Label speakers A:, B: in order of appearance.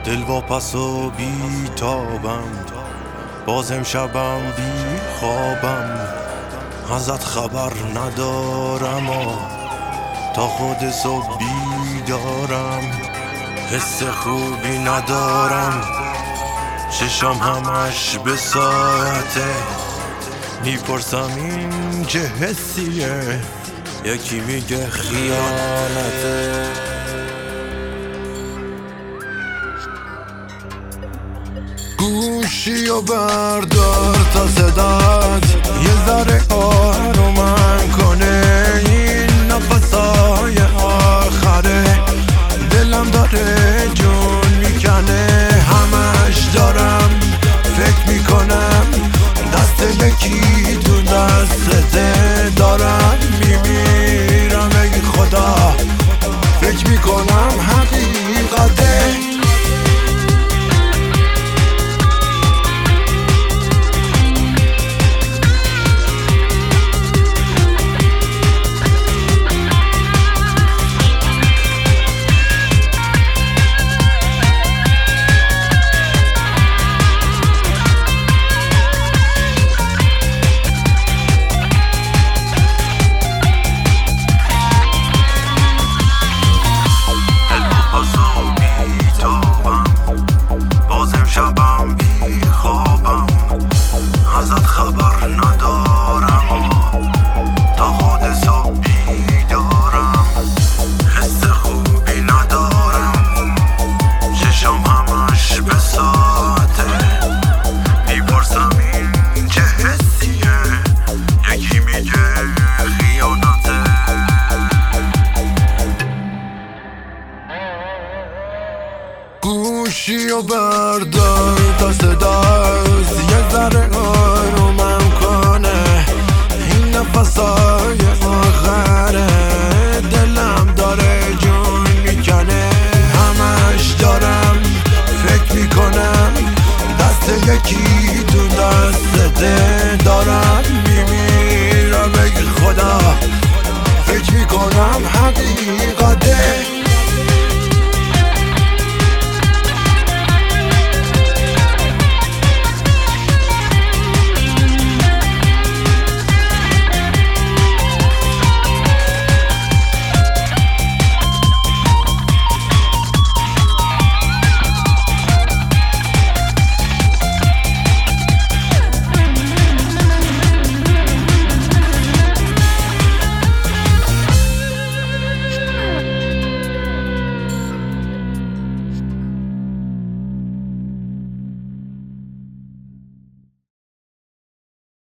A: دل واپس و بی تابم، بازم شبم بی خوابم، ازت خبر ندارم و تا خود صبح بیدارم. حس خوبی ندارم، چشم همش به ساعته، میپرسم این چه حسیه، یکی میگه خیانته. گوشی و بردار تا صدات یه ذره آرومم کنه، این نفسای آخره دلم داره جون میکنه، همش دارم